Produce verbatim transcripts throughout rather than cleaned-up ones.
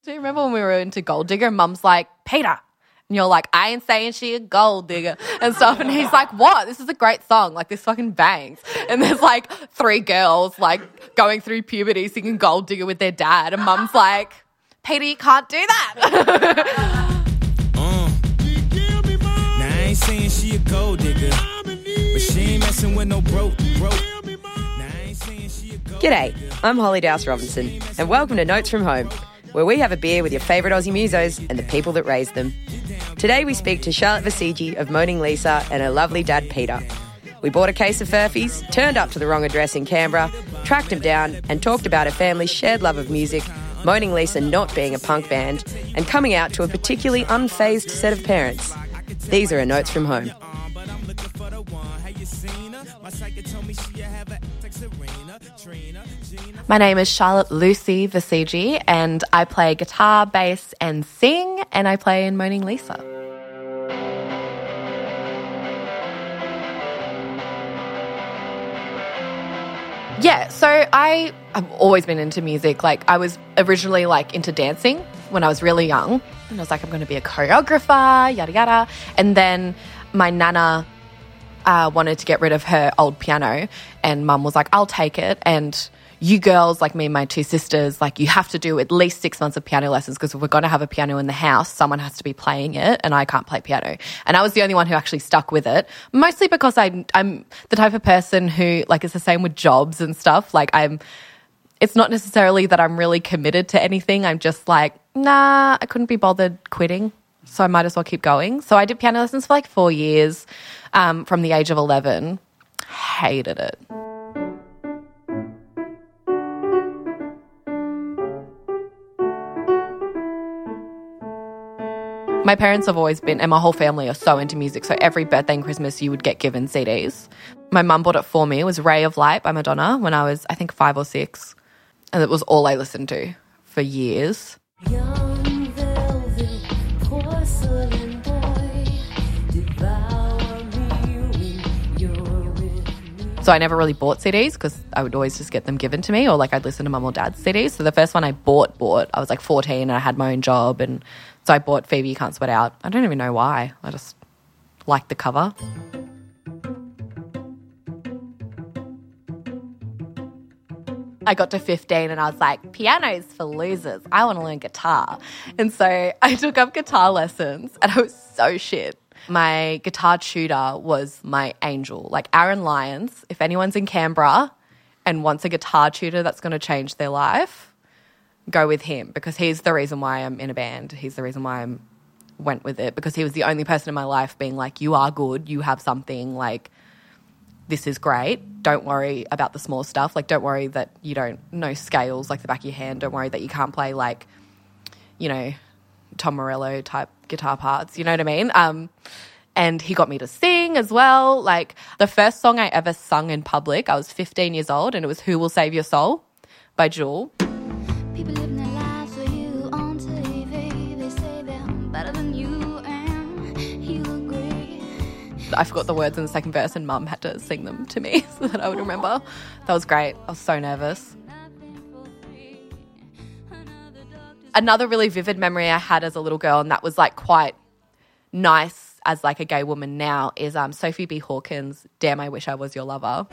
Do you remember when we were into Gold Digger and Mum's like, Peter, and you're like, I ain't saying she a gold digger and stuff. And he's like, what? This is a great song. Like, this fucking bangs. And there's like three girls like going through puberty singing Gold Digger with their dad. And Mum's like, Peter, you can't do that. uh, now I ain't saying she a gold digger, but she ain't messing with no broke, broke. G'day, I'm Holly Dowse Robinson, and welcome to Notes from Home, where we have a beer with your favourite Aussie musos and the people that raised them. Today we speak to Charlotte Vasigi of Moaning Lisa and her lovely dad Peter. We bought a case of Furfies, turned up to the wrong address in Canberra, tracked him down and talked about her family's shared love of music, Moaning Lisa not being a punk band, and coming out to a particularly unfazed set of parents. These are her Notes from Home. My name is Charlotte Lucy Vasigi and I play guitar, bass and sing, and I play in Moaning Lisa. Yeah, so I, I've always been into music. Like, I was originally like into dancing when I was really young, and I was like, I'm going to be a choreographer, yada yada. And then my nana uh, wanted to get rid of her old piano, and Mum was like, I'll take it, and you girls, like me and my two sisters, like you have to do at least six months of piano lessons because if we're going to have a piano in the house, someone has to be playing it, and I can't play piano. And I was the only one who actually stuck with it, mostly because I'm, I'm the type of person who, like, it's the same with jobs and stuff. Like, I'm, it's not necessarily that I'm really committed to anything. I'm just like, nah, I couldn't be bothered quitting, so I might as well keep going. So I did piano lessons for like four years um, from the age of eleven. Hated it. My parents have always been, and my whole family are so into music, so every birthday and Christmas you would get given C Ds. My mum bought it for me. It was Ray of Light by Madonna when I was, I think, five or six. And it was all I listened to for years. Young velvet, porcelain boy, devour me when you're with me. So I never really bought C Ds because I would always just get them given to me, or like I'd listen to mum or dad's C Ds. So the first one I bought, bought, I was like fourteen and I had my own job, and so I bought Phoebe You Can't Sweat Out. I don't even know why. I just liked the cover. I got to fifteen and I was like, piano's for losers. I want to learn guitar. And so I took up guitar lessons and I was so shit. My guitar tutor was my angel. Like Aaron Lyons, if anyone's in Canberra and wants a guitar tutor that's going to change their life, go with him, because he's the reason why I'm in a band. He's the reason why I went with it, because he was the only person in my life being like, you are good, you have something, like, this is great. Don't worry about the small stuff. Like, don't worry that you don't know scales like the back of your hand. Don't worry that you can't play, like, you know, Tom Morello type guitar parts. You know what I mean? Um, and he got me to sing as well. Like, the first song I ever sung in public, I was fifteen years old, and it was Who Will Save Your Soul by Jewel. People living their lives for you on T V. They say they're better than you and you agree. I forgot the words in the second verse and Mum had to sing them to me so that I would remember. That was great. I was so nervous. Another really vivid memory I had as a little girl, and that was like quite nice as like a gay woman now, is um, Sophie B. Hawkins' Damn, I Wish I Was Your Lover.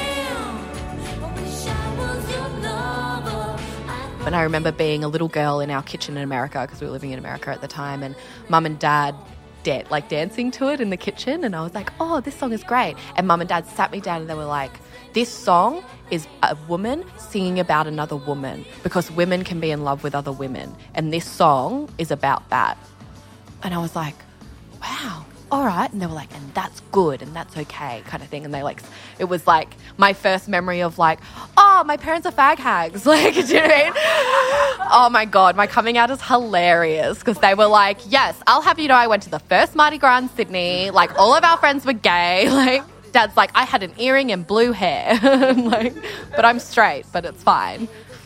And I remember being a little girl in our kitchen in America, because we were living in America at the time, and Mum and Dad da- like dancing to it in the kitchen, and I was like, oh, this song is great. And Mum and Dad sat me down and they were like, this song is a woman singing about another woman, because women can be in love with other women, and this song is about that. And I was like, wow, all right. And they were like, and that's good and that's okay, kind of thing. And they like, it was like my first memory of like, oh, my parents are fag hags. Like, do you know what I mean? Oh my God, my coming out is hilarious, because they were like, yes, I'll have you know I went to the first Mardi Gras in Sydney. Like, all of our friends were gay. Like, Dad's like, I had an earring and blue hair. Like, but I'm straight, but it's fine.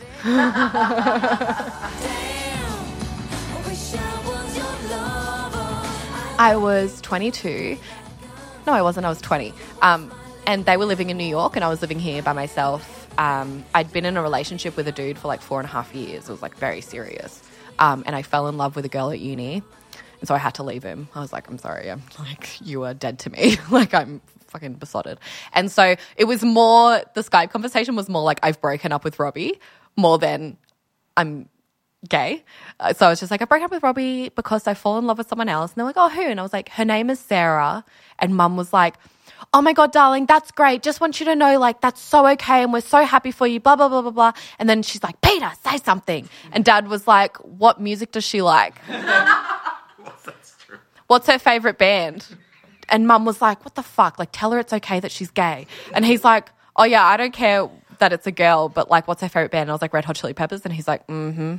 I was twenty-two. No, I wasn't. I was twenty. Um, and they were living in New York and I was living here by myself. Um, I'd been in a relationship with a dude for like four and a half years. It was like very serious. um, and I fell in love with a girl at uni. And so I had to leave him. I was like, I'm sorry. I'm like, you are dead to me. Like, I'm fucking besotted. And so it was more, the Skype conversation was more like, I've broken up with Robbie more than I'm gay. Uh, so I was just like, I broke up with Robbie because I fall in love with someone else. And they're like, oh, who? And I was like, her name is Sarah. And mum was like, oh my God, darling, that's great. Just want you to know, like, that's so okay. And we're so happy for you, blah, blah, blah, blah, blah. And then she's like, Peter, say something. And Dad was like, what music does she like? That's true. What's her favourite band? And mum was like, what the fuck? Like, tell her it's okay that she's gay. And he's like, oh, yeah, I don't care that it's a girl, but, like, what's her favourite band? And I was like, Red Hot Chili Peppers. And he's like, mm-hmm.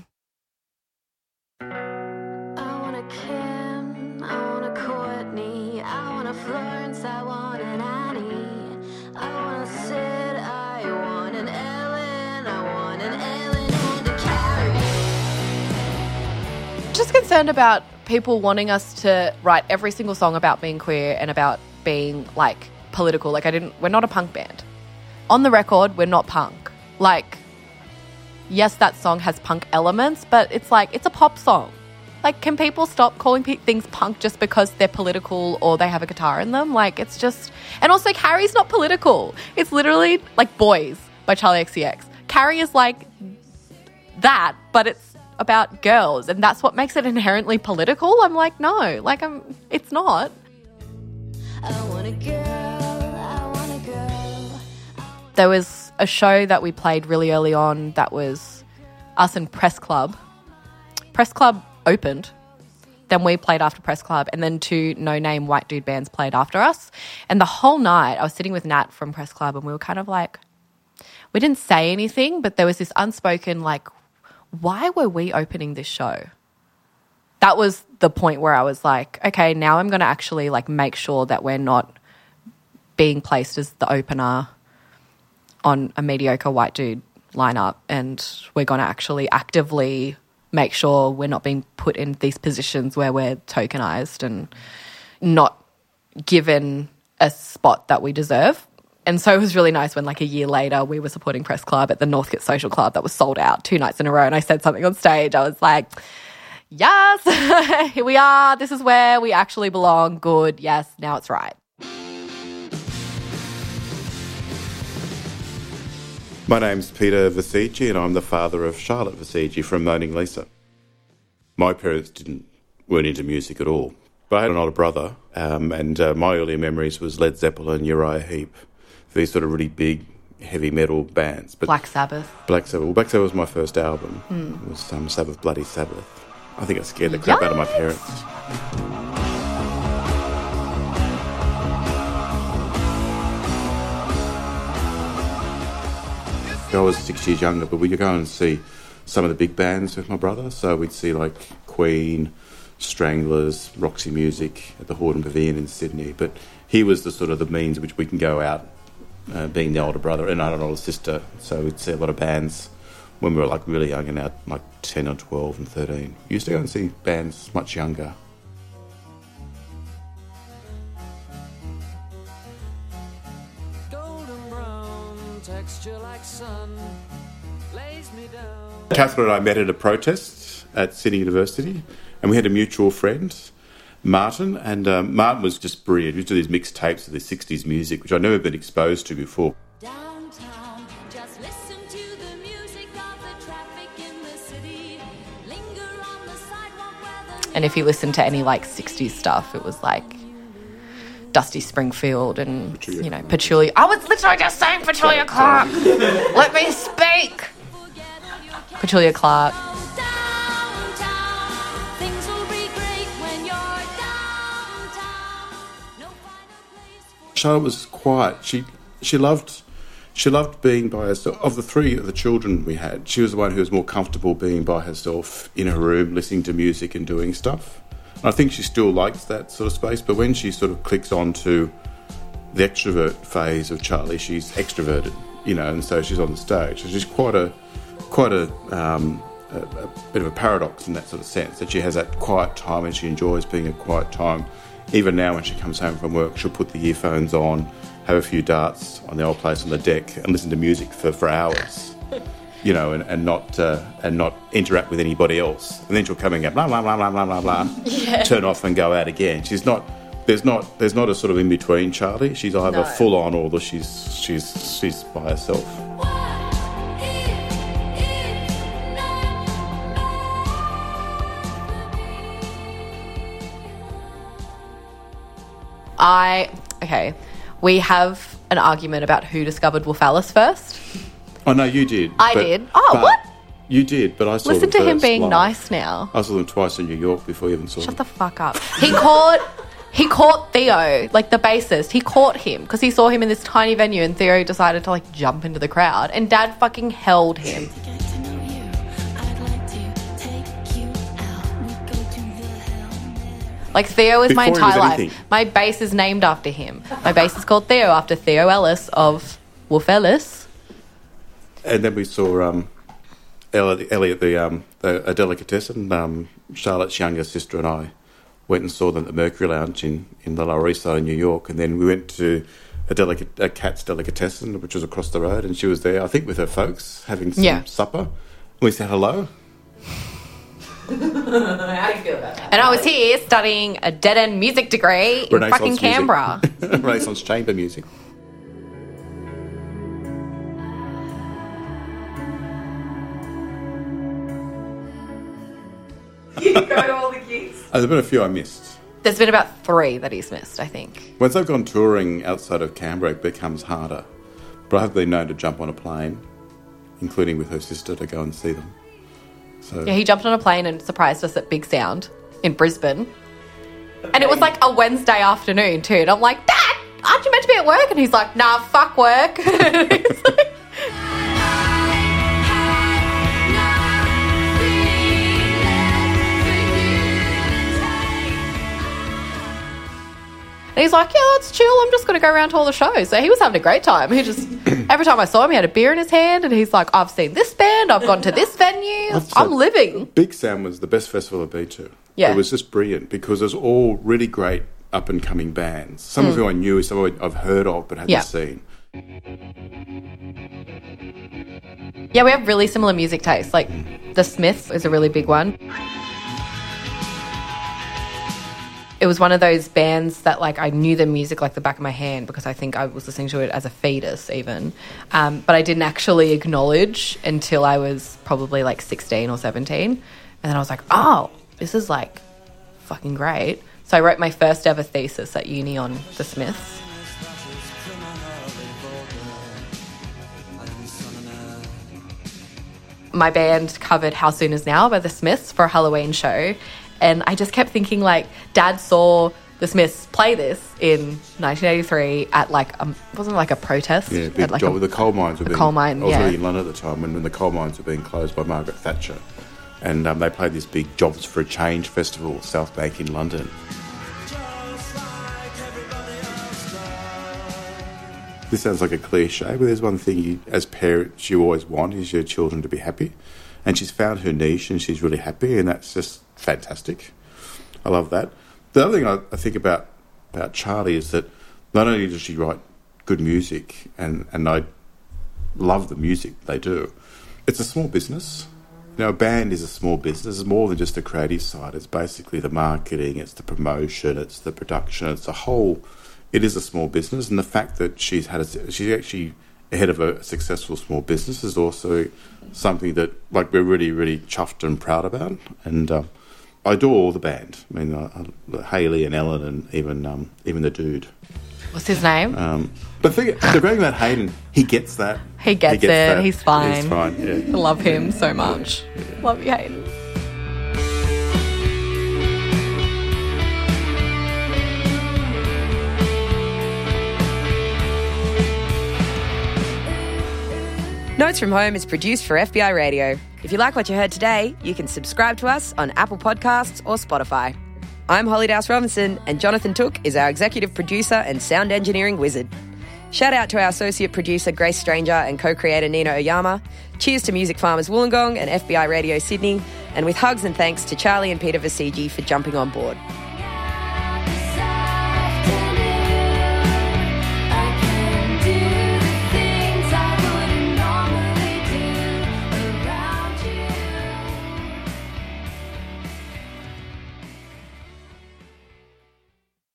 I want a Kim, I want a Courtney, I want a Florence, I want an Annie, I want a Sid, I want an Ellen, I want an Ellen and a Carrie. Just concerned about people wanting us to write every single song about being queer and about being, like, political. Like, I didn't, we're not a punk band. On the record, we're not punk. Like, yes, that song has punk elements, but it's like, it's a pop song. Like, can people stop calling pe- things punk just because they're political or they have a guitar in them? Like, it's just... And also, Carrie's not political. It's literally, like, Boys by Charli X C X. Carrie is like that, but it's about girls, and that's what makes it inherently political. I'm like, no, like, I'm, it's not. I want a girl, I want a girl. There was a show that we played really early on that was us and Press Club. Press Club opened, then we played after Press Club, and then two no-name white dude bands played after us. And the whole night I was sitting with Nat from Press Club, and we were kind of like, we didn't say anything, but there was this unspoken, like, why were we opening this show? That was the point where I was like, okay, now I'm going to actually, like, make sure that we're not being placed as the opener on a mediocre white dude lineup, and we're going to actually actively make sure we're not being put in these positions where we're tokenized and not given a spot that we deserve. And so it was really nice when, like, a year later we were supporting Press Club at the Northcote Social Club that was sold out two nights in a row, and I said something on stage. I was like, yes, here we are. This is where we actually belong. Good. Yes, now it's right. My name's Peter Vesigi, and I'm the father of Charlotte Vesigi from Moaning Lisa. My parents didn't weren't into music at all, but I had an older brother, um, and uh, my earlier memories was Led Zeppelin, Uriah Heep, these sort of really big, heavy metal bands. But Black Sabbath. Black Sabbath. Well, Black Sabbath was my first album. Mm. It was um, Sabbath, Bloody Sabbath. I think it scared the crap yes. out of my parents. I was six years younger, but we'd go and see some of the big bands with my brother. So we'd see, like, Queen, Stranglers, Roxy Music at the Hordern Pavilion in Sydney. But he was the sort of the means which we can go out, uh, being the older brother, and I had an older sister. So we'd see a lot of bands when we were, like, really young and out, like ten or twelve and thirteen. We used to go and see bands much younger. Like sun, lays me down. Catherine and I met at a protest at Sydney University, and we had a mutual friend, Martin, and um, Martin was just brilliant. He used to do these mixed tapes of the sixties music, which I'd never been exposed to before. Downtown, just listen to the music of the traffic in the city. Linger on the sidewalk where the And if you listen to any, like, sixties stuff, it was like Dusty Springfield and, Petulia. you know, Petulia. I was literally just saying Petulia Clark. Let me speak. Petulia Clark. Charlotte was quiet. She she loved she loved being by herself. Of the three of the children we had, she was the one who was more comfortable being by herself in her room, listening to music and doing stuff. I think she still likes that sort of space, but when she sort of clicks on to the extrovert phase of Charlie, she's extroverted, you know, and so she's on the stage. So she's quite a, quite a, um, a, a bit of a paradox in that sort of sense, that she has that quiet time and she enjoys being at quiet time. Even now when she comes home from work, she'll put the earphones on, have a few darts on the old place on the deck and listen to music for, for hours. you know, and, and not uh, and not interact with anybody else. And then she'll come and go blah blah blah blah blah blah blah, Yeah. turn off and go out again. She's not. There's not. There's not a sort of in between Charlie. She's either No. full on or the she's she's she's by herself. I okay. We have an argument about who discovered Wolf Alice first. Oh no, you did. I but- did. Oh, but what? You did, but I saw Listen them to him first being live. nice now. I saw them twice in New York before you even saw Shut them. the fuck up. He caught he caught Theo, like the bassist. He caught him because he saw him in this tiny venue, and Theo decided to like jump into the crowd, and Dad fucking held him. Like Theo is my Before he was entire life. anything. My bass is named after him. My bass is called Theo after Theo Ellis of Wolf Ellis. And then we saw um, Elliot, Elliot the, um, the a delicatessen. Um, Charlotte's younger sister and I went and saw them at the Mercury Lounge in, in the Lower East Side of New York. And then we went to a, delica- a Cat's Delicatessen, which was across the road, and she was there, I think, with her folks, having some Yeah. supper. And we said hello. And I was here studying a dead-end music degree in Renaissance fucking music. Canberra. Renaissance chamber music. Uh, there's been a few I missed. There's been about three that he's missed, I think. Once I've gone touring outside of Canberra, it becomes harder. But I have been known to jump on a plane, including with her sister, to go and see them. So Yeah, he jumped on a plane and surprised us at Big Sound in Brisbane. And it was like a Wednesday afternoon too. And I'm like, Dad, aren't you meant to be at work? And he's like, nah, fuck work. And he's like- And he's like, yeah, that's chill. I'm just going to go around to all the shows. So he was having a great time. He just, every time I saw him, he had a beer in his hand. And he's like, I've seen this band. I've gone to this venue. I've I'm said- living. Big Sam was the best festival I've been to. Yeah. It was just brilliant because there's all really great up and coming bands. Some of whom I knew, some of whom I've heard of but hadn't Yeah. seen. Yeah, we have really similar music tastes. Like, The Smiths is a really big one. It was one of those bands that, like, I knew the music like the back of my hand because I think I was listening to it as a fetus even. Um, but I didn't actually acknowledge until I was probably, like, sixteen or seventeen. And then I was like, oh, this is, like, fucking great. So I wrote my first ever thesis at uni on The Smiths. My band covered How Soon Is Now by The Smiths for a Halloween show. And I just kept thinking, like, Dad saw The Smiths play this in nineteen eighty-three at, like, um, wasn't it like a protest? Yeah, At, big like, job. a- the coal mines were being... coal mine, I was yeah. living in London at the time when, when the coal mines were being closed by Margaret Thatcher. And um, they played this big Jobs for a Change festival, South Bank in London. This sounds like a cliche, but there's one thing you, as parents you always want is your children to be happy. And she's found her niche and she's really happy, and that's just fantastic. I love that. The other thing I, I think about, about Charlie is that not only does she write good music, and, and I love the music they do, it's a small business. You know, a band is a small business. It's more than just the creative side. It's basically the marketing, it's the promotion, it's the production, it's the whole... It is a small business, and the fact that she's had a, she's actually ahead of a successful small business is also something that, like, we're really, really chuffed and proud about. And um, I adore all the band. I mean, uh, uh, Hayley and Ellen, and even um, even the dude. What's his name? Um, but the, the great thing about Hayden, he gets that. He gets it. that. He's fine. He's fine. Yeah. I love him so much. Love you, Hayden. Notes from Home is produced for F B I Radio. If you like what you heard today, you can subscribe to us on Apple Podcasts or Spotify. I'm Holly Dowse Robinson, and Jonathan Took is our executive producer and sound engineering wizard. Shout out to our associate producer Grace Stranger and co-creator Nina Oyama. Cheers to Music Farmers Wollongong and F B I Radio Sydney, and with hugs and thanks to Charlie and Peter Vasigi for jumping on board.